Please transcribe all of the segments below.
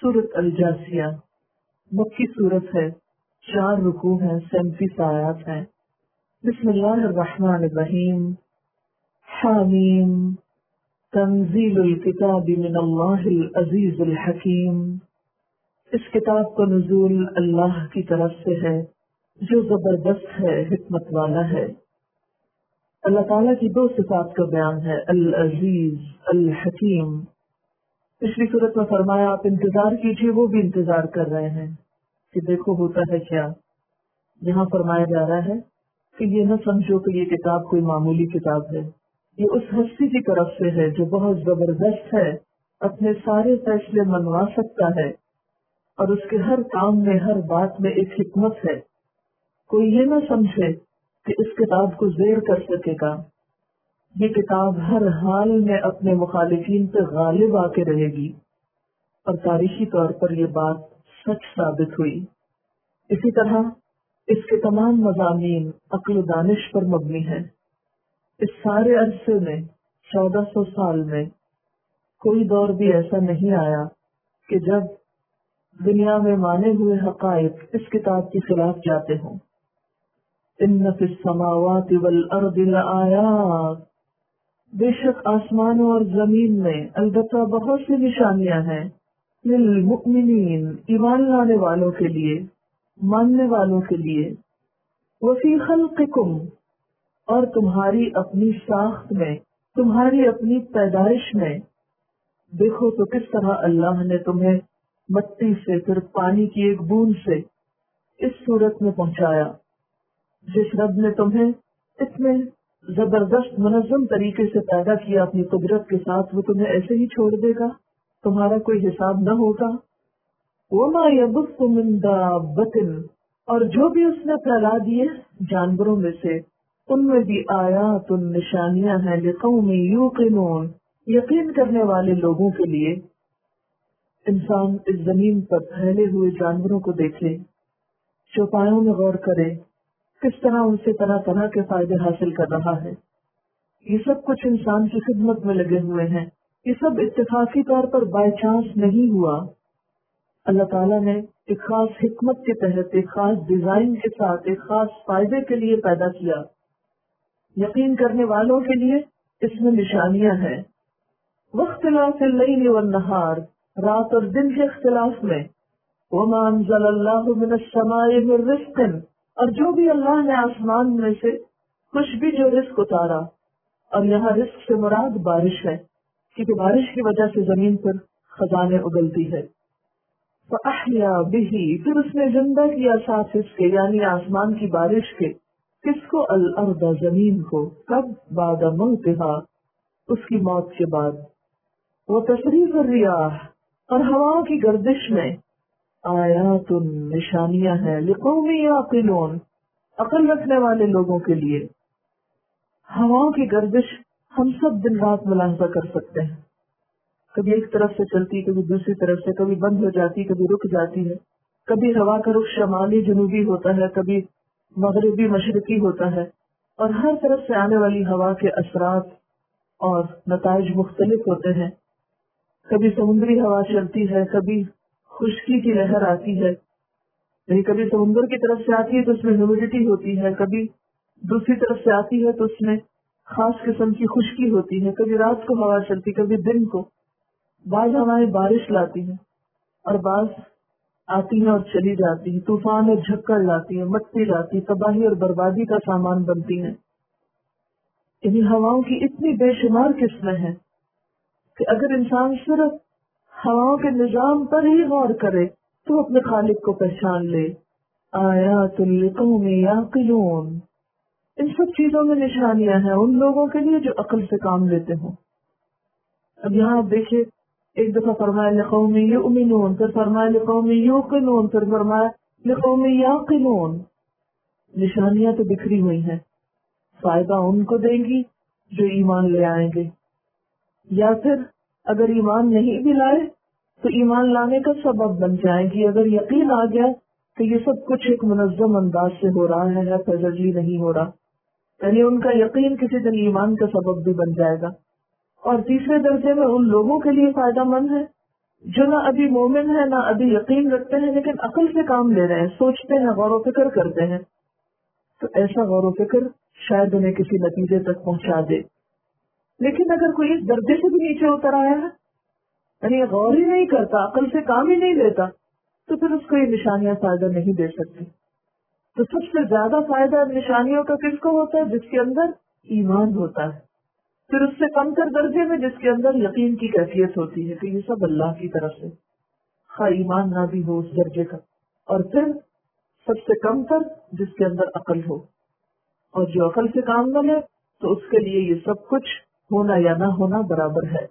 सूरत अल-जासिया मक्की सूरत है, 4 रुकू हैं, 37 आयात हैं। बिस्मिल्लाहिर्रहमानिर्रहीम। हामीम तंजीलुल किताबि मिनल्लाहिल अजीजुल हकीम। इस किताब का नुज़ूल अल्लाह की तरफ से है जो जबरदस्त है, हिकमत वाला है। अल्लाह ताला की 2 सिफात का बयान है, अल अजीज अल हकीम। पिछली सूरत में फरमाया आप इंतजार कीजिए, वो भी इंतजार कर रहे हैं कि देखो होता है क्या। यहाँ फरमाया जा रहा है कि ये न समझो कि ये किताब कोई मामूली किताब है, ये उस हस्ती की तरफ से है जो बहुत जबरदस्त है, अपने सारे फैसले मनवा सकता है और उसके हर काम में हर बात में एक हिकमत है। कोई ये न समझे कि इस किताब को ज़ेर कर सकेगा। ये किताब हर हाल में अपने मुखालिफिन पे गालिब आके रहेगी और तारीखी तौर पर ये बात सच साबित हुई। इसी तरह इसके तमाम मज़ामीन अक्ल दानिश पर मबनी है। इस सारे अरसे में 1400 साल में कोई दौर भी ऐसा नहीं आया कि जब दुनिया में माने हुए हकायक इस किताब के खिलाफ जाते हों। इन्न फिस समावाति वल अर्दि लआयात, बेशक आसमानों और जमीन में अलबत्ता बहुत सी निशानियां हैं, लिल मुमिनीन, ईमान लाने वालों के लिए, मानने वालों के लिए, वफी खल्किकुम, और तुम्हारी अपनी साख्त में, तुम्हारी अपनी पैदाइश में। देखो तो किस तरह अल्लाह ने तुम्हें मट्टी से, फिर पानी की एक बूंद से इस सूरत में पहुंचाया। जिस रब ने तुम्हें इतने जबरदस्त मुनज़्ज़म तरीके से पैदा किया अपनी कुदरत के साथ, वो तुम्हें ऐसे ही छोड़ देगा? तुम्हारा कोई हिसाब न होगा। वमा यबुस्सु मिन दाब्बतिन, और जो भी उसने फैला दिए जानवरों में से, उनमें भी आयातुन, निशानियां हैं, लिक़ौमी यूक़िनून, यकीन करने वाले लोगों के लिए। इंसान इस जमीन पर फैले हुए जानवरों को देखे, चौपायों में गौर करे, किस तरह उनसे तरह तरह के फायदे हासिल कर रहा है। ये सब कुछ इंसान की खिदमत में लगे हुए हैं। ये सब इत्तेफाकी तौर पर बाय चांस नहीं हुआ। अल्लाह ताला ने एक खास हिकमत के तहत, एक खास डिजाइन के साथ, एक खास फायदे के लिए पैदा किया। यकीन करने वालों के लिए इसमें निशानियां हैं। वख्तिलाफिल लैली वन नहार, रात और दिन के इख्तिलाफ में। वमा अंज़लल्लाहु मिनस समाई मिन रिज़्क़िन, और जो भी अल्लाह ने आसमान में से कुछ भी जो रिस्क उतारा, और यहाँ रिस्क से मुराद बारिश है, क्योंकि बारिश की वजह से जमीन पर खजाने उगलती है। फ़अह्या बिही, फिर उसने जिंदा किया साथ इसके, यानी आसमान की बारिश के, किसको? अल अर्द, जमीन को। कब? बाद मौतिहा, उसकी मौत के बाद। वो तसरीफ रियाह, और हवाओं की गर्दिश में आयातुन, निशानियां हैं, लिक़ौमी याक़िलून, अकल रखने वाले लोगों के लिए। हवाओं की गर्दिश हम सब दिन रात मुलाहजा कर सकते हैं। कभी एक तरफ से चलती, कभी दूसरी तरफ से, कभी बंद हो जाती, कभी रुक जाती है। कभी हवा का रुख शमाली जनूबी होता है, कभी मगरिबी मशरिकी होता है, और हर तरफ से आने वाली हवा के असरात और नताइज मुख्तलिफ होते हैं। कभी समुद्री हवा चलती है, कभी खुश्की की लहर आती है, कभी समुद्र की तरफ से आती है तो उसमें ह्यूमिडिटी होती है, कभी दूसरी तरफ से आती है तो उसमें खास किस्म की खुश्की होती है। कभी रात को हवा चलती, कभी दिन को। बाज हवाएं बारिश लाती हैं और बाज आती हैं और चली जाती हैं, तूफान और झक्कड़ लाती है, मट्टी लाती, तबाही और बर्बादी का सामान बनती है। इन्हीं हवाओं की इतनी बेशुमार किस्में हैं कि अगर इंसान सिर्फ हवाओं के निजाम पर ही गौर करे तो अपने खालिक को पहचान ले। आयातुल लिक़ौमी याक़िलून, इन सब चीजों में निशानियां हैं उन लोगों के लिए जो अक्ल से काम लेते हों। अब यहाँ आप देखिए, एक दफा फरमाया लिक़ौमी युमिनून, फिर फरमाया लिक़ौमी यूक़िनून, फिर फरमाया लिक़ौमी याक़िलून। निशानियां तो बिखरी हुई हैं, फायदा उनको देंगी जो ईमान ले आएंगे, या फिर अगर ईमान नहीं भी लाए तो ईमान लाने का सबब बन जाएंगी। अगर यकीन आ गया तो ये सब कुछ एक मुनज़्ज़म अंदाज से हो रहा है, फजली नहीं हो रहा, यानी उनका यकीन किसी दिन ईमान का सबब भी बन जाएगा। और तीसरे दर्जे में उन लोगों के लिए फायदा मंद है جو نہ ابھی مومن ہے نہ ابھی یقین رکھتے ہیں لیکن عقل سے کام لے رہے ہیں، سوچتے ہیں، غور و فکر کرتے ہیں، تو ایسا غور و فکر شاید انہیں کسی نتیجے تک پہنچا دے. لیکن اگر کوئی اس درجے سے بھی نیچے اتر آیا ہے، یعنی غور ہی نہیں کرتا، عقل سے کام ہی نہیں لیتا، تو پھر اس کو یہ نشانیاں فائدہ نہیں دے سکتی. تو سب سے زیادہ فائدہ ان نشانیوں کا کس کو ہوتا ہے؟ جس کے اندر ایمان ہوتا ہے. پھر اس سے کم تر درجے میں جس کے اندر یقین کی کیفیت ہوتی ہے کہ یہ سب اللہ کی طرف سے، خواہ ایمان نہ بھی ہو اس درجے کا. اور پھر سب سے کم تر جس کے اندر عقل ہو، اور جو عقل سے کام نہ لے تو اس کے لیے یہ سب کچھ ہونا یا نہ ہونا برابر ہے.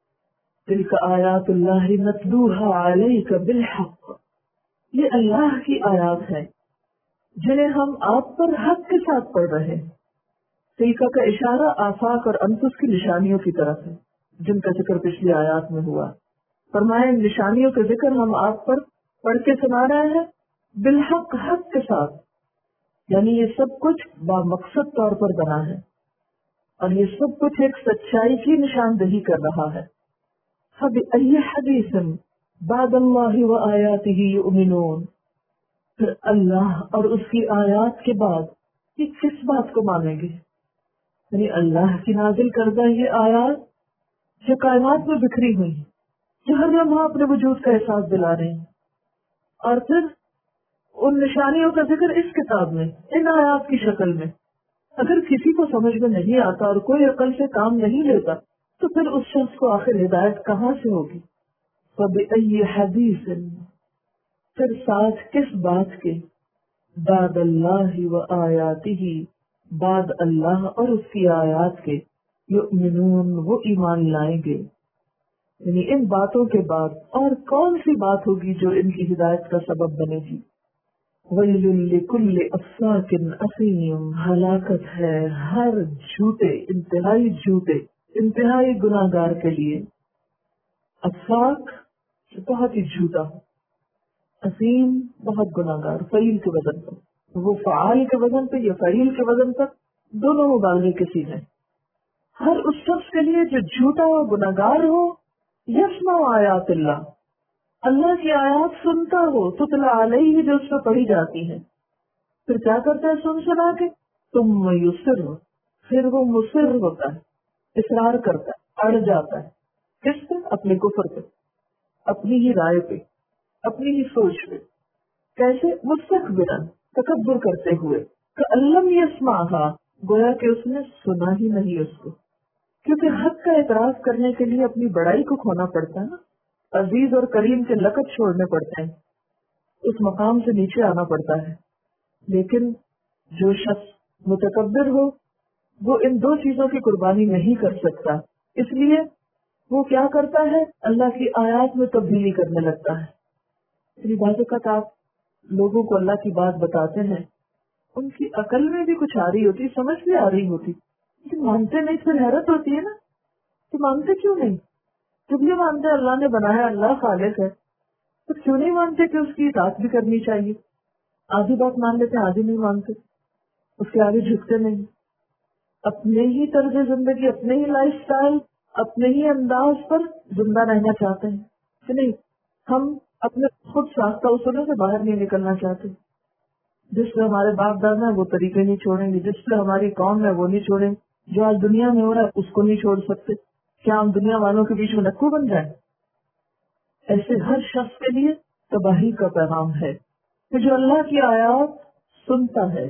تلک آیات اللہ نتلوها علیک بالحق، یہ اللہ کی آیات ہے جنہیں ہم آپ پر حق کے ساتھ پڑھ رہے ہیں. تلک کا اشارہ آفاق اور انفس کی نشانیوں کی طرف ہے جن کا ذکر پچھلی آیات میں ہوا. فرمائے ان نشانیوں کا ذکر ہم آپ پر پڑھ کے سنا رہے ہیں بالحق، حق کے ساتھ، یعنی یہ سب کچھ بامقصد طور پر بنا ہے اور یہ سب کچھ ایک سچائی کی نشاندہی کر رہا ہے. فَبِأَيِّ حَدِيثٍ بَعْدَ اللَّهِ وَآيَاتِهِ يُؤْمِنُونَ، پھر اللہ اور اس کی آیات کے بعد یہ کس بات کو مانیں گے؟ یعنی اللہ کی نازل کردہ یہ آیات جو کائنات میں بکھری ہوئی ہیں، جو ہر لمحہ اپنے وجود کا احساس دلا رہے ہیں، اور پھر ان نشانیوں کا ذکر اس کتاب میں ان آیات کی شکل میں. اگر کسی کو سمجھ میں نہیں آتا اور کوئی عقل سے کام نہیں لیتا تو پھر اس شخص کو آخر ہدایت کہاں سے ہوگی؟ فَبِأَيِّ حَدِيثٍ، پھر ساتھ کس بات کے، بعد اللہ وآیاتہ، بعد اللہ اور اس کی آیات کے، یؤمنون، وہ ایمان لائیں گے. یعنی ان باتوں کے بعد اور کون سی بات ہوگی جو ان کی ہدایت کا سبب بنے گی؟ وَيْلٌ لِكُلِّ أَفَّاكٍ أَثِيمٍ، ہلاکت ہے ہر جھوٹے، انتہائی جھوٹے، انتہائی گناہگار کے لیے. افاق بہت ہی جھوٹا، اثیم بہت گناہگار، فعیل کے وزن پر، وہ فعال کے وزن پہ یا فعیل کے وزن پر، دونوں مبالغے کے سیغے. ہر اس شخص کے لیے جو جھوٹا و گناہگار ہو، یسمع آیات اللہ، اللہ کی آیات سنتا ہو، تتلا علیہ، جو اس پہ پڑھی جاتی ہیں، پھر کیا کرتا ہے سن سنا کے؟ تم یصر، پھر وہ مصر ہوتا ہے، اصرار کرتا ہے، اڑ جاتا ہے. کس پہ؟ اپنے کفر پہ، اپنی ہی رائے پہ، اپنی ہی سوچ پہ. کیسے؟ مستکبرن، تکبر کرتے ہوئے، کألم یسمعھا، گویا کہ اس نے سنا ہی نہیں اس کو. کیونکہ حق کا اعتراف کرنے کے لیے اپنی بڑائی کو کھونا پڑتا ہے نا، عزیز اور کریم کے لقب چھوڑنے پڑتے ہیں، اس مقام سے نیچے آنا پڑتا ہے. لیکن جو شخص متکبر ہو وہ ان دو چیزوں کی قربانی نہیں کر سکتا، اس لیے وہ کیا کرتا ہے؟ اللہ کی آیات میں تبدیلی کرنے لگتا ہے. بعض اوقات آپ لوگوں کو اللہ کی بات بتاتے ہیں، ان کی عقل میں بھی کچھ آ رہی ہوتی، سمجھ بھی آ رہی ہوتی، لیکن مانتے نہیں. پھر حیرت ہوتی ہے نا کہ مانتے کیوں نہیں؟ جب یہ مانتے اللہ نے بنایا، اللہ خالق ہے، تو کیوں نہیں مانتے کہ اس کی اطاعت بھی کرنی چاہیے؟ آدھی بات مان لیتے ہیں، آدھی نہیں مانتے، اس کے آگے جھکتے نہیں. اپنے ہی طرز زندگی، اپنے ہی لائف سٹائل، اپنے ہی انداز پر زندہ رہنا چاہتے ہیں کہ نہیں؟ ہم اپنے خود ساختہ اصولوں سے باہر نہیں نکلنا چاہتے. جس سے ہمارے باپ دادا ہیں وہ طریقے نہیں چھوڑیں گے، جس سے ہماری قوم ہے وہ نہیں چھوڑیں گے، جو آج دنیا میں ہو رہا ہے اس کو نہیں چھوڑ سکتے. کیا ہم دنیا والوں کے بیچ میں نکو بن جائیں؟ ایسے ہر شخص کے لیے تباہی کا پیغام ہے کہ جو اللہ کی آیات سنتا ہے،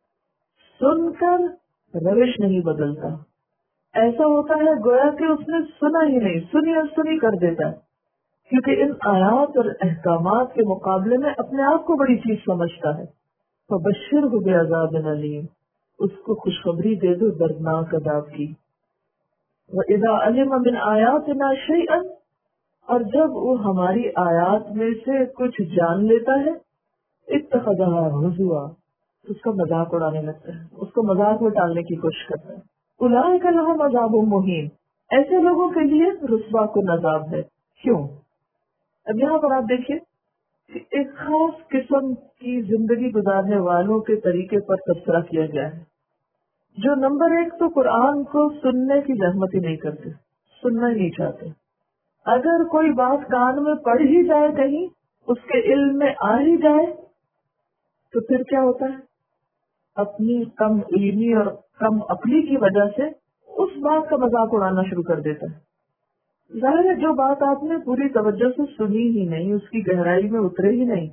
سن کر روش نہیں بدلتا. ایسا ہوتا ہے گویا کہ اس نے سنا ہی نہیں، سنی اور سنی کر دیتا ہے، کیونکہ ان آیات اور احکامات کے مقابلے میں اپنے آپ کو بڑی چیز سمجھتا ہے. فبشرہ بعذاب علیم، اس کو خوشخبری دے دو دردناک عذاب کی. وَإِذَا عَلِمَ مِنْ آیَاتِنَا شَيْئًا، اور جب وہ ہماری آیات میں سے کچھ جان لیتا ہے، اتخذها ہزوا، اس کا مذاق اڑانے لگتا ہے، اس کو مذاق میں ٹالنے کی کوشش کرتا ہے. اولئک لہم عذاب مہین، ایسے لوگوں کے لیے رسوا کن عذاب ہے. کیوں؟ اب یہاں پر آپ دیکھیے کہ ایک خاص قسم کی زندگی گزارنے والوں کے طریقے پر تبصرہ کیا گیا ہے، جو نمبر ایک تو قرآن کو سننے کی زحمت ہی نہیں کرتے، سننا ہی نہیں چاہتے. اگر کوئی بات کان میں پڑ ہی جائے کہیں، اس کے علم میں آ ہی جائے، تو پھر کیا ہوتا ہے؟ اپنی کم علمی اور کم عقلی کی وجہ سے اس بات کا مذاق اڑانا شروع کر دیتا ہے۔ ظاہر ہے جو بات آپ نے پوری توجہ سے سنی ہی نہیں، اس کی گہرائی میں اترے ہی نہیں۔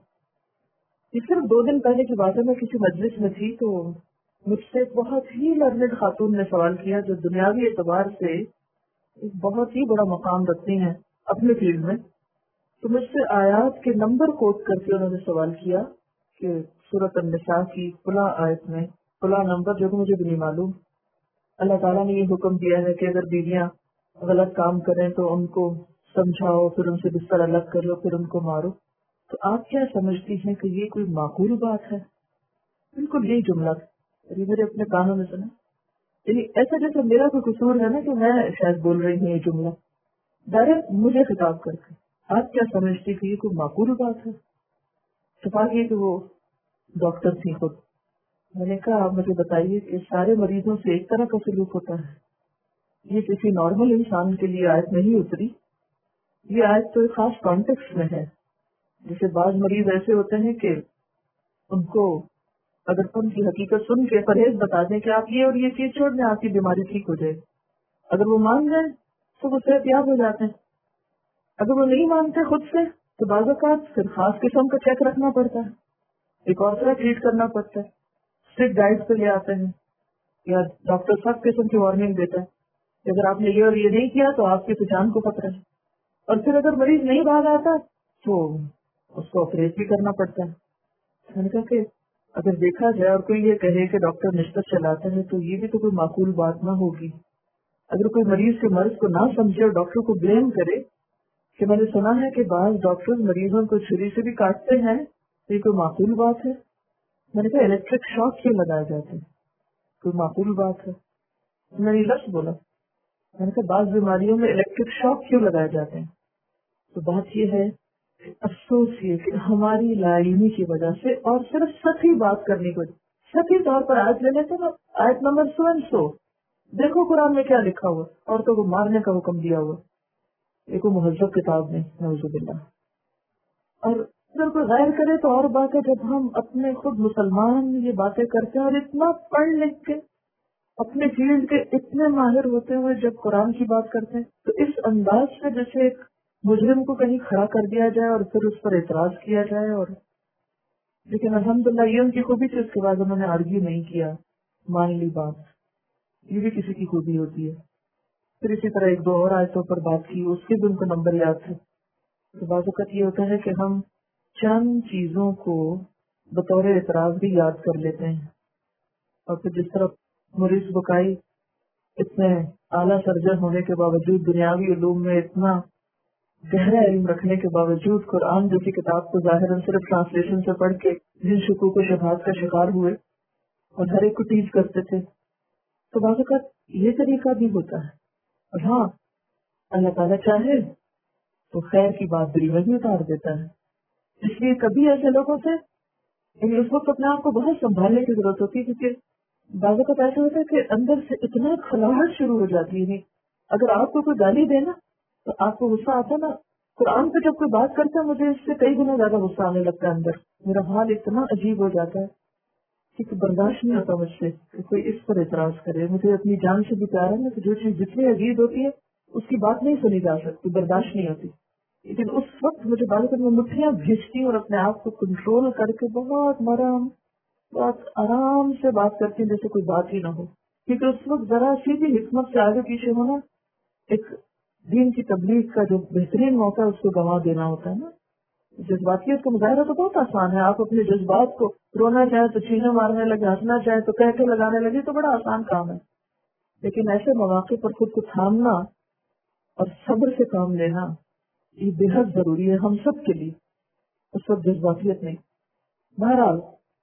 یہ صرف 2 دن پہلے کی بات ہے، میں کسی مجلس میں تھی تو مجھ سے ایک بہت ہی لرنڈ خاتون نے سوال کیا، جو دنیاوی اعتبار سے ایک بہت ہی بڑا مقام رکھتی ہیں اپنے فیلڈ میں۔ تو مجھ سے آیات کے نمبر کوٹ کر کے انہوں نے سوال کیا کہ سورۃ النساء کی فلاں آیت میں فلاں نمبر، جو کہ مجھے بھی نہیں معلوم، اللہ تعالیٰ نے یہ حکم دیا ہے کہ اگر بیویاں غلط کام کریں تو ان کو سمجھاؤ، پھر ان سے بستر الگ کرو، پھر ان کو مارو۔ تو آپ کیا سمجھتی ہیں کہ یہ کوئی معقول بات ہے؟ بالکل یہی جملہ یہ میرے اپنے کانوں میں سنا، یعنی ایسا جیسے میرا کوئی قصور ہے نا کہ میں شاید بول رہی ہوں یہ جملہ ڈائریکٹ مجھے خطاب کر کے۔ آپ کیا سمجھتی کہ یہ کوئی معقول بات ہے؟ چھپا کے کہ وہ ڈاکٹر تھی خود۔ میں نے کہا آپ مجھے بتائیے کہ سارے مریضوں سے ایک طرح کا سلوک ہوتا ہے؟ یہ کسی نارمل انسان کے لیے آیت نہیں اتری، یہ آیت تو ایک خاص کانٹیکس میں ہے۔ جیسے بعض مریض ایسے ہوتے ہیں کہ ان کو اگر ان کی حقیقت سن کے پرہیز بتا دیں کہ آپ یہ اور یہ چیز چھوڑ دیں، آپ کی بیماری ٹھیک ہو جائے، اگر وہ مان جائیں تو وہ صحت یاب ہو جاتے ہیں۔ اگر وہ نہیں مانتے خود سے تو بعض اوقات پھر خاص قسم کا چیک رکھنا پڑتا ہے، ایک اور طرح ٹریٹ کرنا پڑتا ہے، اسٹرکٹ ڈائٹ پہ لے آتے ہیں، یا ڈاکٹر سب قسم کی وارننگ دیتا ہے کہ اگر آپ نے یہ اور یہ نہیں کیا تو آپ کی جان کو خطرہ ہے۔ اور پھر اگر مریض نہیں بھاگ آتا تو اس کو آپریٹ بھی کرنا پڑتا ہے۔ میں نے کہا کہ اگر دیکھا جائے اور کوئی یہ کہے کہ ڈاکٹر نسبت چلاتا ہے تو یہ بھی تو کوئی معقول بات نہ ہوگی۔ اگر کوئی مریض کے مرض کو نہ سمجھے اور ڈاکٹر کو بلیم کرے کہ میں نے سنا ہے کہ بعض ڈاکٹر مریضوں کو چھری سے بھی کاٹتے ہیں، تو یہ کوئی معقول بات ہے؟ میں نے کہا الیکٹرک شاک کیوں لگائے جاتے ہیں؟ کوئی معقول بات ہے؟ میں نے لفظ بولا، میں نے کہا بعض بیماریوں میں الیکٹرک شاک کیوں لگائے جاتے ہیں؟ تو بات یہ ہے، افسوس یہ کہ ہماری لا علمی کی وجہ سے اور صرف سطحی بات کرنے کی وجہ، سطحی طور پر آیت لے لیتے نا، آیت نمبر 100 دیکھو قرآن میں کیا لکھا ہوا، عورتوں کو مارنے کا حکم دیا ہوا، یہ کوئی مہذب کتاب نہیں، نعوذ باللہ۔ اور اگر کوئی غیر کرے تو اور بات ہے، جب ہم اپنے خود مسلمان یہ باتیں کرتے ہیں اور اتنا پڑھ لکھ کے اپنے فیلڈ کے اتنے ماہر ہوتے ہوئے جب قرآن کی بات کرتے ہیں تو اس انداز سے جیسے ایک مجرم کو کہیں کھڑا کر دیا جائے اور پھر اس پر اعتراض کیا جائے۔ اور لیکن الحمدللہ یہ ان کی خوبی تھی، اس کے بعد انہوں نے آرگیو نہیں کیا، مان لی بات، یہ بھی کسی کی خوبی ہوتی ہے۔ پھر اسی طرح 1-2 اور آیتوں پر بات کی، اس کے بھی ان کو نمبر یاد تھے۔ تو بعض اوقات یہ ہوتا ہے کہ ہم چند چیزوں کو بطور اعتراض بھی یاد کر لیتے ہیں، اور پھر جس طرح مریض بکائی اتنے اعلیٰ سرجن ہونے کے باوجود، دنیاوی علوم میں اتنا گہرا علم رکھنے کے باوجود، قرآن جیسی کتاب کو ظاہراً صرف ٹرانسلیشن سے پڑھ کے جن شکوک و شبہات کا شکار ہوئے اور ہر ایک کو ٹیچ کرتے تھے، تو بعض اوقات یہ طریقہ بھی ہوتا ہے۔ اور ہاں، اللہ تعالیٰ چاہے تو خیر کی بات دل میں بھی اتار دیتا ہے۔ اس لیے کبھی ایسے لوگوں سے اس وقت اپنے آپ کو بہت سنبھالنے کی ضرورت ہوتی ہے، کیونکہ بعض اوقات ایسا ہوتا ہے کہ اندر سے اتنا کھلاہٹ شروع ہو جاتی ہے۔ اگر آپ کو کوئی گالی دے نا تو آپ کو غصہ آتا نا، قرآن پہ جب کوئی بات کرتا ہے مجھے اس سے کئی گنا زیادہ غصہ آنے لگتا ہے، اندر میرا حال اتنا عجیب ہو جاتا ہے کہ برداشت نہیں ہوتا مجھ سے کہ کوئی اس پر اعتراض کرے۔ مجھے اپنی جان سے بھی پیار ہے نا کہ جو چیز جتنی عجیب ہوتی ہے اس کی بات نہیں سنی جا سکتی، برداشت نہیں ہوتی، لیکن اس وقت مجھے بات کرنے میں مٹھیاں بھیجتی ہوں اور اپنے آپ کو کنٹرول کر کے بہت نرم، بہت آرام سے بات کرتی ہوں جیسے کوئی بات ہی نہ ہو، کیونکہ اس وقت ذرا سی بھی حکمت سے آگے پیچھے ہونا ایک دین کی تبلیغ کا جو بہترین موقع ہے اس کو گنوا دینا ہوتا ہے نا۔ جذباتیت کا مظاہرہ تو بہت آسان ہے، آپ اپنے جذبات کو رونا چاہے تو چھینے مارنے لگے، ہنسنا چاہے تو کہہ کے لگانے لگے، تو بڑا آسان کام ہے۔ لیکن ایسے مواقع پر خود کو تھامنا اور صبر سے کام لینا یہ بے حد ضروری ہے ہم سب کے لیے، اس وقت جذباتیت نہیں۔ بہرحال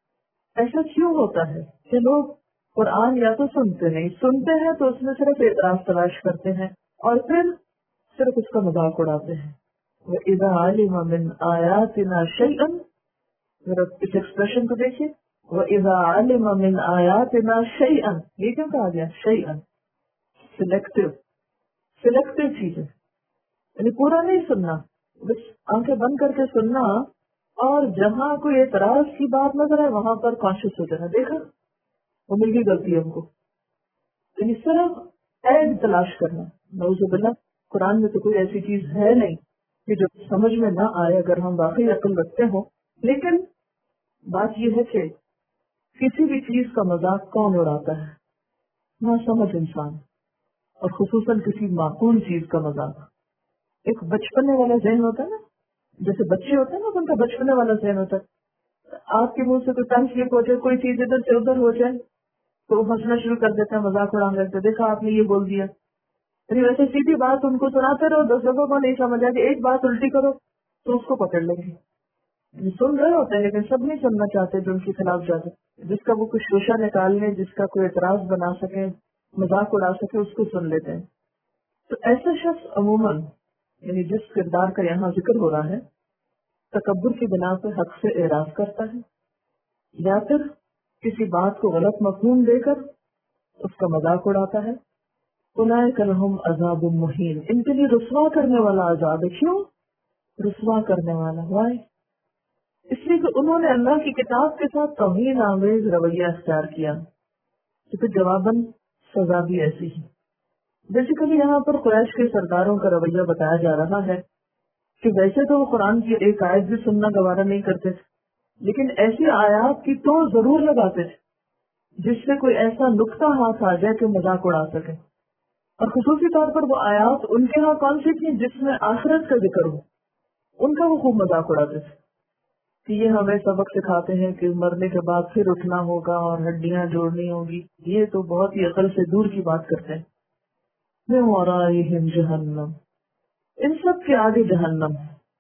ایسا کیوں ہوتا ہے کہ لوگ قرآن یا تو سنتے نہیں، سنتے ہیں تو اس میں صرف اعتراض تلاش کرتے ہیں اور پھر صرف اس کا مذاق اڑاتے ہیں۔ وَإِذَا عَلِمَ مِنْ آيَاتِنَا شَيْئًا، ذرا اس ایکسپریشن کو دیکھیے، وَإِذَا عَلِمَ مِنْ آيَاتِنَا شَيْئًا، یہ کیوں کہا گیا شَيْئًا؟ سلیکٹو چیز ہے۔ یعنی پورا نہیں سننا، بس آنکھیں بند کر کے سننا، اور جہاں کوئی اعتراض کی بات نظر آئے وہاں پر کانشیس ہو جانا، دیکھا وہ مل گئی غلطی ہم کو، یعنی صرف عیب تلاش کرنا۔ نعوذ باللہ، قرآن میں تو کوئی ایسی چیز ہے نہیں کہ جو سمجھ میں نہ آئے اگر ہم واقعی عقل رکھتے ہوں، لیکن بات یہ ہے کہ کسی بھی چیز کا مذاق کون اڑاتا ہے؟ نہ سمجھ انسان، اور خصوصاً کسی معقول چیز کا مذاق۔ ایک بچپنے والا ذہن ہوتا ہے نا، جیسے بچے ہوتے ہیں نا، ان کا بچپنے والا ذہن ہوتا ہے، آپ کے منہ سے کوئی ٹنگ سلپ ہو جائے، کوئی چیز ادھر سے ادھر ہو جائے تو وہ ہنسنا شروع کر دیتے ہیں، مذاق اڑانے لگتے ہیں، دیکھا آپ نے یہ بول دیا۔ یعنی ویسے سیدھی بات ان کو سناتے رہو، 10 لوگوں کو نہیں سمجھ آئے گی، ایک بات الٹی کرو تو اس کو پکڑ لیں گے۔ سن رہے ہوتے ہیں لیکن سب نہیں سننا چاہتے جو ان کے خلاف جاتے، جس کا وہ کچھ شوشہ نکال لیں، جس کا کوئی اعتراض بنا سکے، مذاق اڑا سکے، اس کو سن لیتے ہیں۔ تو ایسا شخص عموماً، یعنی جس کردار کا یہاں ذکر ہو رہا ہے، تکبر کی بنا پر حق سے اعراض کرتا ہے، یا پھر کسی بات کو غلط مفہوم دے کر اس کا مذاق اڑاتا ہے۔ اولئک لہم عذاب مہین، ان کے لیے رسوا کرنے والا عذاب ہے۔ کیوں رسوا کرنے والا؟ وائی؟ اس لیے کہ انہوں نے اللہ کی کتاب کے ساتھ توہین آمیز رویہ اختیار کیا، تو پھر جواباً سزا بھی ایسی ہی۔ بیسیکلی یہاں پر قریش کے سرداروں کا رویہ بتایا جا رہا ہے کہ ویسے تو وہ قرآن کی ایک آیت بھی سننا گوارا نہیں کرتے تھے، لیکن ایسی آیات کی تو ضرور لگاتے تھے جس سے کوئی ایسا نقطہ ہاتھ آ جائے کہ مذاق اڑا سکے، اور خصوصی طور پر وہ آیات ان کے ہاں کون سی تھی جس میں آخرت کا ذکر ہو، ان کا وہ خوب مذاق اڑاتے تھے کہ یہ ہمیں سبق سکھاتے ہیں کہ مرنے کے بعد پھر اٹھنا ہوگا اور ہڈیاں جوڑنی ہوگی۔ یہ تو بہت ہی عقل سے دور کی بات کرتے ہیں۔ من ورائہم جہنم، ان سب کے آگے جہنم۔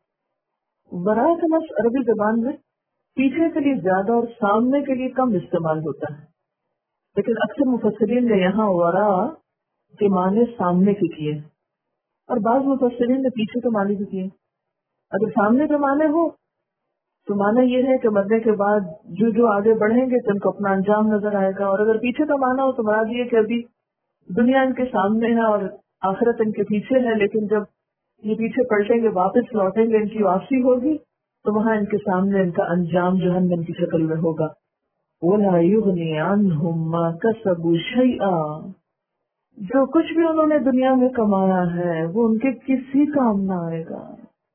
ورا کا لفظ عربی زبان میں پیچھے کے لیے زیادہ اور سامنے کے لیے کم استعمال ہوتا ہے، لیکن اکثر مفسرین نے یہاں ورا کے معنی سامنے کے کیے، اور بعض مفسرین نے پیچھے کے معنی بھی کیے۔ اگر سامنے کے معنی ہو تو معنی یہ ہے کہ مرنے کے بعد جو آگے بڑھیں گے تو ان کو اپنا انجام نظر آئے گا، اور اگر پیچھے کا معنی ہو تو مراد یہ کہ ابھی دنیا ان کے سامنے ہے اور آخرت ان کے پیچھے ہے، لیکن جب یہ پیچھے پلٹیں گے، واپس لوٹیں گے، ان کی واپسی ہوگی تو وہاں ان کے سامنے ان کا انجام جہنم کی شکل میں ہوگا۔ وَلَا يُغْنِي عَنْهُمْ مَا كَسَبُوا شَيْئًا، جو کچھ بھی انہوں نے دنیا میں کمایا ہے وہ ان کے کسی کام نہ آئے گا۔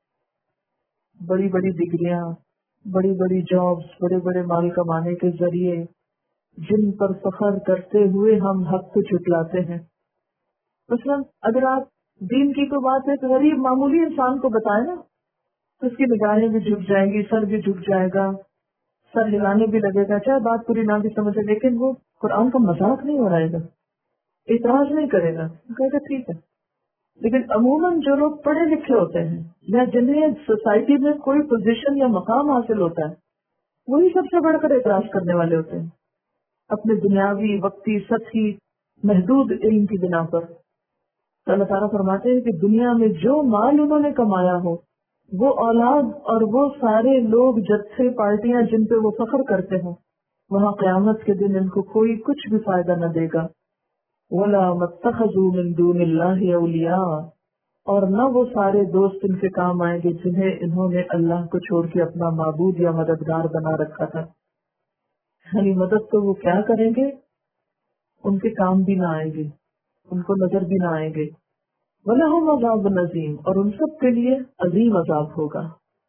بڑی بڑی ڈگریاں، بڑی بڑی جابز، بڑے بڑے مال کمانے کے ذریعے جن پر فخر کرتے ہوئے ہم حق کو جھٹلاتے ہیں۔ مثلا اگر آپ دین کی کوئی بات ہے تو غریب معمولی انسان کو بتائیں نا، تو اس کی نگاہیں بھی جھک جائیں گی، سر بھی جھک جائے گا، سر ہلانے بھی لگے گا، چاہے بات پوری نہ بھی سمجھے، لیکن وہ قرآن کا مذاق نہیں اڑائے گا، اعتراض نہیں کرے گا، کہے گا ٹھیک ہے۔ لیکن عموماً جو لوگ پڑھے لکھے ہوتے ہیں یا جنہیں سوسائٹی میں کوئی پوزیشن یا مقام حاصل ہوتا ہے، وہی سب سے بڑھ کر اعتراض کرنے والے ہوتے ہیں، اپنے دنیاوی، وقتی، سطحی، محدود علم کی بنا پر۔ تو اللہ تعالیٰ فرماتے ہیں کہ دنیا میں جو مال انہوں نے کمایا ہو، وہ اولاد اور وہ سارے لوگ، جتھے، پارٹیاں جن پہ وہ فخر کرتے ہوں، وہاں قیامت کے دن ان کو کوئی کچھ بھی فائدہ نہ دے گا۔ وَلَا مَتَّخَذُوا مِن دُونِ اللَّهِ أَوْلِيَاءَ، اور نہ وہ سارے دوست ان کے کام آئیں گے جنہیں انہوں نے اللہ کو چھوڑ کے اپنا معبود یا مددگار بنا رکھا تھا۔ یعنی مدد تو وہ کیا کریں گے، ان کے کام بھی نہ آئیں گے، ان کو نظر بھی نہ آئیں گے۔ وَلَهُمْ عَذَابٌ عَظِيمٌ، اور ان سب کے لیے عظیم عذاب ہوگا۔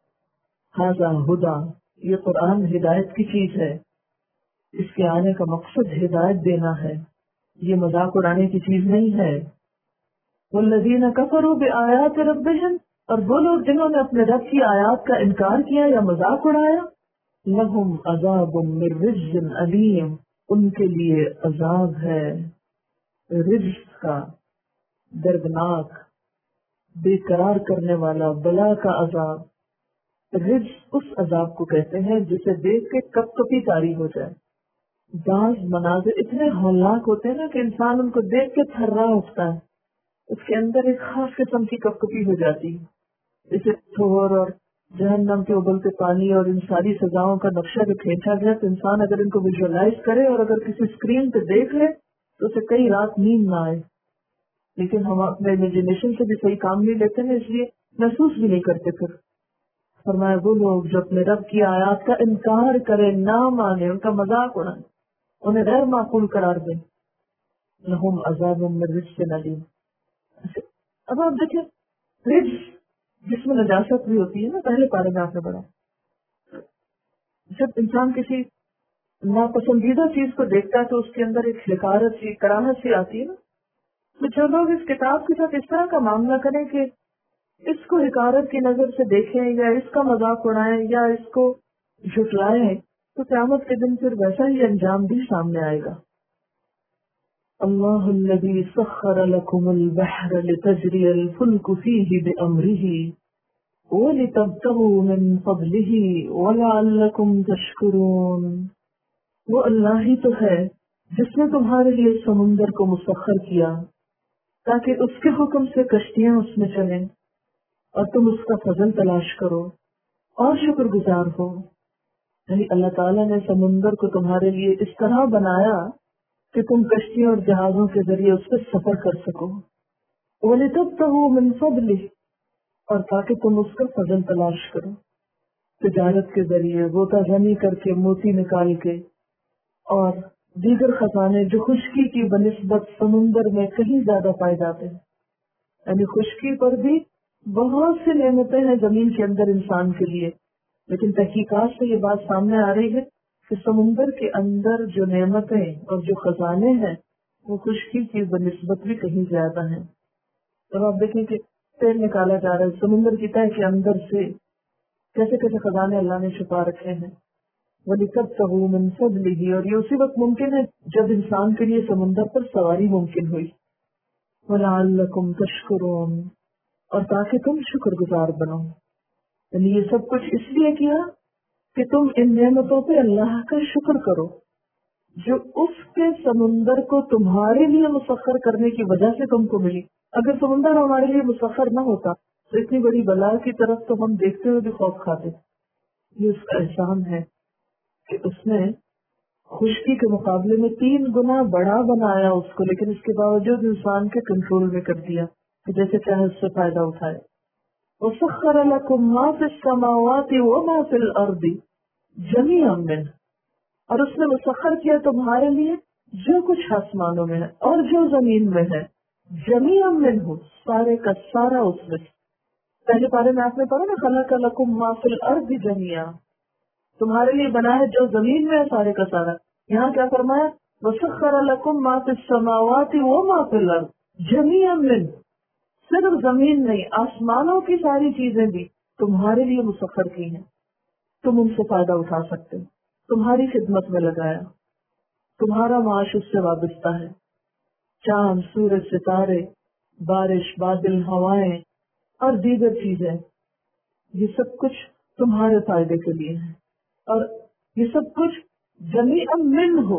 ھذا ھدیٰ، یہ قرآن ہدایت کی چیز ہے، اس کے آنے کا مقصد ہدایت دینا ہے، یہ مذاق اڑانے کی چیز نہیں ہے۔ والذین کفروا بآیات ربہم، اور وہ لوگ جنہوں نے اپنے رب کی آیات کا انکار کیا یا مذاق اڑایا، لہم عذاب من رجز علیم، ان کے لیے عذاب ہے رجز کا، دردناک، بے قرار کرنے والا، بلا کا عذاب۔ رجز اس عذاب کو کہتے ہیں جسے دیکھ کے کپ کپی طاری ہو جائے۔ بعض مناظر اتنے ہولناک ہوتے ہیں نا کہ انسان ان کو دیکھ کے تھرا اٹھتا ہے، اس کے اندر ایک خاص قسم کی کپ کپی ہو جاتی ہے۔ اسے تھور اور جہنم کے ابلتے پانی اور ان ساری سزاؤں کا نقشہ جو کھینچا گیا، تو انسان اگر ان کو ویژوائز کرے اور اگر کسی اسکرین پہ دیکھ لے تو اسے کئی رات نیند نہ آئے۔ لیکن ہم اپنے امیجنیشن سے بھی صحیح کام نہیں لیتے نا، اس لیے محسوس بھی نہیں کرتے. پھر فرمایا وہ لوگ جو اپنے رب کی آیات کا انکار کرے، نہ مانے، ان کا مذاق اڑائے، انہیں غیر معقول قرار دیں، لہم عذاب من رجس علیم. اب آپ دیکھیں رجس جس میں نجاست بھی ہوتی ہے نا، پہلے پارے میں آپ نے پڑھا، جب انسان کسی ناپسندیدہ چیز کو دیکھتا ہے تو اس کے اندر ایک حقارت سی، کراہت سی آتی ہے نا. تو جو لوگ اس کتاب کے ساتھ اس طرح کا معاملہ کریں کہ اس کو حقارت کی نظر سے دیکھیں یا اس کا مذاق اڑائیں یا اس کو جھٹلائیں، تو قیامت کے دن پھر ویسا ہی انجام بھی سامنے آئے گا. اللہ الذی سخر لکم البحر لتجری الفلک فیہ بامرہ وَلِتَبْتَغُوا مِن فَضْلِهِ وَلَعَلَّكُمْ تَشْكُرُونَ. وہ اللہ ہی تو ہے جس نے تمہارے لیے سمندر کو مسخر کیا تاکہ اس کے حکم سے کشتیاں اس میں چلیں اور تم اس کا فضل تلاش کرو اور شکر گزار ہو. یعنی اللہ تعالیٰ نے سمندر کو تمہارے لیے اس طرح بنایا کہ تم کشتیوں اور جہازوں کے ذریعے اس پہ سفر کر سکو. وَلِتَبْتَغُوا مِن فَضْلِهِ، اور تاکہ تم اس کا فضل تلاش کرو، تجارت کے ذریعے غوطہ زنی کر کے موتی نکال کے اور دیگر خزانے جو خشکی کی بنسبت سمندر میں کہیں زیادہ پائے جاتے ہیں. یعنی خشکی پر بھی بہت سی نعمتیں ہیں زمین کے اندر انسان کے لیے، لیکن تحقیقات سے یہ بات سامنے آ رہی ہے کہ سمندر کے اندر جو نعمتیں اور جو خزانے ہیں وہ خشکی کی بنسبت بھی کہیں زیادہ ہیں. تو آپ دیکھیں کہ تیل نکالا جا رہا ہے سمندر کی تہہ کے اندر سے، کیسے کیسے خزانے اللہ نے چھپا رکھے ہیں. وَلِتَبْتَغُوا مِن فَضْلِهِ، اور یہ اسی وقت ممکن ہے جب انسان کے لیے سمندر پر سواری ممکن ہوئی. وَلَعَلَّكُمْ تَشْكُرُونَ، اور تاکہ تم شکر گزار بنو. یعنی یہ سب کچھ اس لیے کیا کہ تم ان نعمتوں پہ اللہ کا شکر کرو جو اس کے سمندر کو تمہارے لیے مسخر کرنے کی وجہ سے تم کو ملی. اگر سمندر ہمارے لیے مسخر نہ ہوتا تو اتنی بڑی بلا کی طرف تو ہم دیکھتے ہوئے بھی خوف کھاتے. یہ اس کا احسان ہے کہ اس نے خشکی کے مقابلے میں 3 گنا بڑا بنایا اس کو، لیکن اس کے باوجود انسان کے کنٹرول میں کر دیا کہ جیسے چاہے اس سے فائدہ اٹھائے. وَسَخَّرَ لَكُم مَّا فِي السَّمَاوَاتِ وَمَا فِي الْأَرْضِ جَمِيعًا مِّنْهُ، اور اس نے مسخر کیا تمہارے لیے جو کچھ آسمانوں میں ہے اور جو زمین میں ہے، جَمِيعًا مِّنْهُ، سارے کا سارا اس میں. پہلے پارے میں آپ نے پڑھا نا خَلَقَ لَكُم مَّا فِي الْأَرْضِ جَمِيعًا، تمہارے لیے بنا ہے جو زمین میں ہے سارے کا سارا. یہاں کیا فرمایا؟ وَسَخَّرَ لَكُم مَّا فِي السَّمَاوَاتِ وَمَا فِي الْأَرْضِ جَمِيعًا مِّنْهُ، صرف زمین نہیں، آسمانوں کی ساری چیزیں بھی تمہارے لیے مسخر کی ہیں. تم ان سے فائدہ اٹھا سکتے، تمہاری خدمت میں لگایا، تمہارا معاش اس سے وابستہ ہے. چاند، سورج، ستارے، بارش، بادل، ہوائیں اور دیگر چیزیں، یہ سب کچھ تمہارے فائدے کے لیے ہے. اور یہ سب کچھ جمیعا منہ،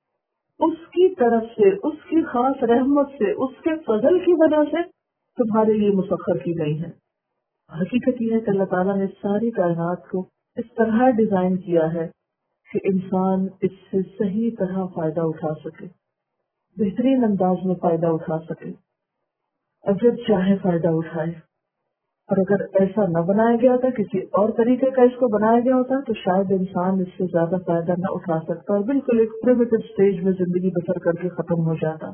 اس کی طرف سے، اس کی خاص رحمت سے، اس کے فضل کی وجہ سے تمہارے لیے مسخر کی گئی ہے. حقیقت یہ ہے کہ اللہ تعالیٰ نے ساری کائنات کو اس طرح ڈیزائن کیا ہے کہ انسان اس سے صحیح طرح فائدہ اٹھا سکے، بہترین انداز میں فائدہ اٹھا سکے، اگر چاہے فائدہ اٹھائے. اور اگر ایسا نہ بنایا گیا تھا، کسی اور طریقے کا اس کو بنایا گیا ہوتا تو شاید انسان اس سے زیادہ فائدہ نہ اٹھا سکتا اور بالکل ایک پریمیٹو سٹیج میں زندگی بسر کر کے ختم ہو جاتا.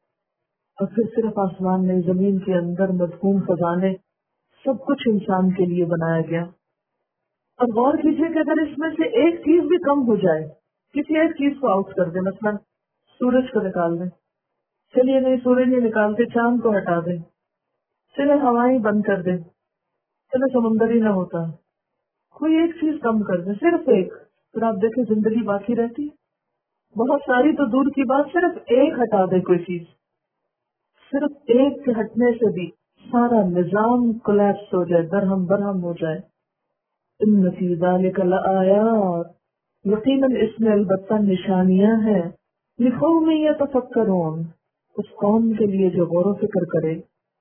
اور پھر صرف آسمان میں، زمین کے اندر مدفون خزانے، سب کچھ انسان کے لیے بنایا گیا. اور غور کیجیے کہ اگر اس میں سے ایک چیز بھی کم ہو جائے، کسی ایک چیز کو آؤٹ کر دیں، مثلا سورج کو نکال دیں، چلیے نہیں سورج نہیں نکالتے، چاند کو ہٹا دیں، چلے ہوائیں بند کر دیں، چلے سمندر ہی نہ ہوتا، کوئی ایک چیز کم کر دیں، صرف ایک، پھر آپ دیکھیں زندگی باقی رہتی. بہت ساری تو دور کی بات، صرف ایک ہٹا دے کوئی چیز، صرف ایک کے ہٹنے سے بھی سارا نظام کولیپس ہو جائے، درہم برہم ہو جائے. ان فی ذالک لآیات، یقیناً اس میں البتہ نشانیاں ہیں، لقوم یتفکرون، اس قوم کے لیے جو غور و فکر کرے.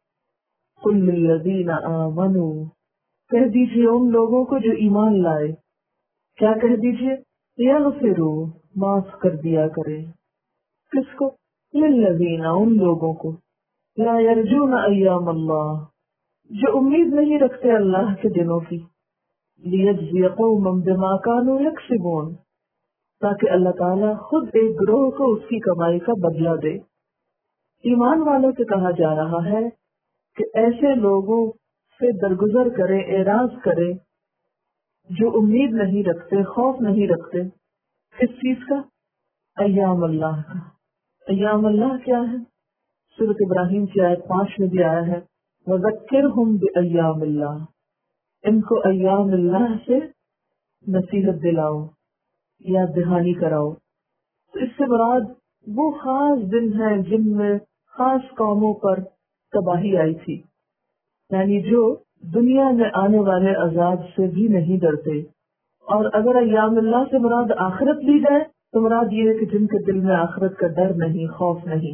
قل للذین آمنوا، کہہ دیجیے ان لوگوں کو جو ایمان لائے، کیا کہہ دیجیے؟ یغفروا، معاف کر دیا کرے. کس کو؟ للذین، ان لوگوں کو، لا یرجون ایام اللہ، جو امید نہیں رکھتے اللہ کے دنوں کی، لیجزی قوما بما كانوا یکسبون، تاکہ اللہ تعالیٰ خود ایک گروہ کو اس کی کمائی کا بدلہ دے۔ ایمان والوں سے کہا جا رہا ہے کہ ایسے لوگوں سے درگزر کرے، اعراض کرے جو امید نہیں رکھتے، خوف نہیں رکھتے کس چیز کا؟ ایام اللہ کا۔ ایام اللہ کیا ہے؟ سورۃ ابراہیم کی آیت 5 میں بھی آیا ہے، وَذَكِّرْهُمْ بِأَيَّامِ اللَّهِ، ان کو ایام اللہ سے نصیحت دلاؤ، یاد دہانی کراؤ۔ تو اس سے مراد وہ خاص دن ہیں جن میں خاص قوموں پر تباہی آئی تھی، یعنی جو دنیا میں آنے والے عذاب سے بھی نہیں ڈرتے۔ اور اگر ایام اللہ سے مراد آخرت لی جائے تو مراد یہ ہے کہ جن کے دل میں آخرت کا ڈر نہیں، خوف نہیں۔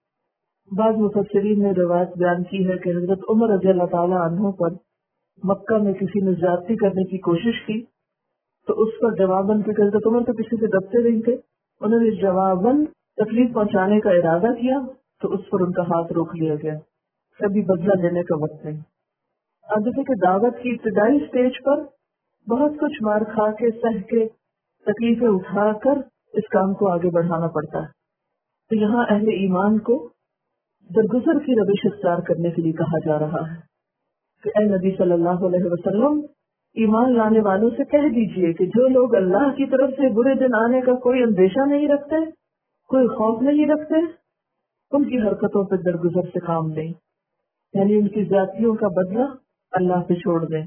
بعض مفسرین نے روایت بیان کی ہے کہ حضرت عمر رضی اللہ تعالیٰ عنہ پر مکہ میں کسی نے زیادتی کرنے کی کوشش کی تو اس پر جواباً، کیونکہ حضرت عمر تو کسی سے دبتے نہیں تھے، انہوں نے جواباً تکلیف پہنچانے کا ارادہ کیا تو اس پر ان کا ہاتھ روک لیا گیا، کبھی بدلہ لینے کا وقت نہیں۔ اب جیسے کہ دعوت کی ابتدائی سٹیج پر بہت کچھ مار کھا کے، سہ کے، تکلیفیں اٹھا کر اس کام کو آگے بڑھانا پڑتا ہے۔ تو یہاں اہل ایمان کو درگزر کی روش اختیار کرنے کے لیے کہا جا رہا ہے کہ اے نبی صلی اللہ علیہ وسلم، ایمان لانے والوں سے کہہ دیجئے کہ جو لوگ اللہ کی طرف سے برے دن آنے کا کوئی اندیشہ نہیں رکھتے، کوئی خوف نہیں رکھتے، ان کی حرکتوں پہ درگزر سے کام لیں، یعنی ان کی ذاتیوں کا بدلہ اللہ پہ چھوڑ دیں۔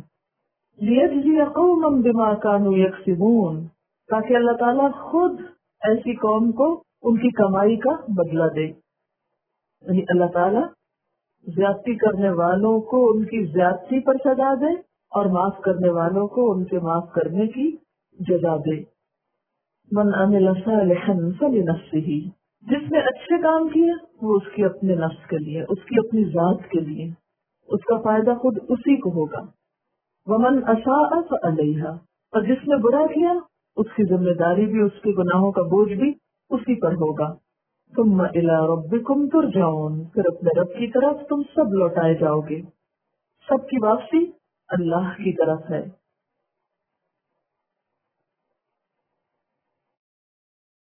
لیجزی قوما بما كانوا یکسبون، تاکہ اللہ تعالیٰ خود ایسی قوم کو ان کی کمائی کا بدلہ دے، یعنی اللہ تعالیٰ زیادتی کرنے والوں کو ان کی زیادتی پر سزا دے اور معاف کرنے والوں کو ان کے معاف کرنے کی جزا دے۔ من عمل صالحا فلنفسہ، جس نے اچھے کام کیے وہ اس کی اپنے نفس کے لیے، اس کی اپنی ذات کے لیے، اس کا فائدہ خود اسی کو ہوگا۔ ومن اساء فعلیہا، اور جس نے برا کیا اس کی ذمہ داری بھی، اس کے گناہوں کا بوجھ بھی اسی پر ہوگا۔ ثم الی ربکم ترجعون، پھر اپنے رب کی طرف تم سب لوٹائے جاؤ گے۔ سب کی واپسی اللہ کی طرف ہے۔